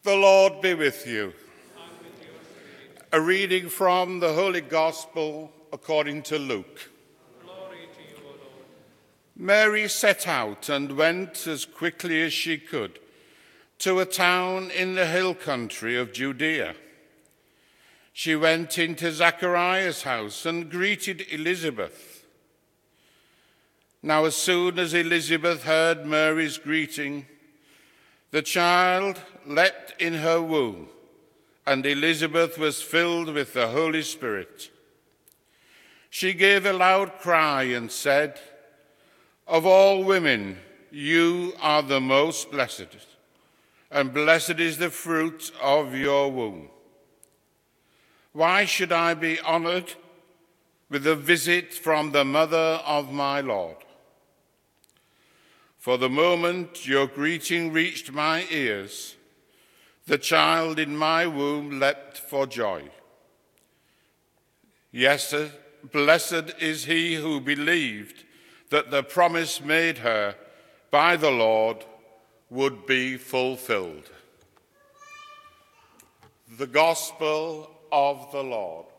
The Lord be with you. And with your spirit. A reading from the Holy Gospel according to Luke. Glory to you, O Lord. Mary set out and went as quickly as she could to a town in the hill country of Judea. She went into Zachariah's house and greeted Elizabeth. Now, as soon as Elizabeth heard Mary's greeting, the child leapt in her womb, and Elizabeth was filled with the Holy Spirit. She gave a loud cry and said, "Of all women, you are the most blessed, and blessed is the fruit of your womb. Why should I be honored with a visit from the mother of my Lord? For the moment your greeting reached my ears, the child in my womb leapt for joy. Yes, blessed is he who believed that the promise made her by the Lord would be fulfilled." The Gospel of the Lord.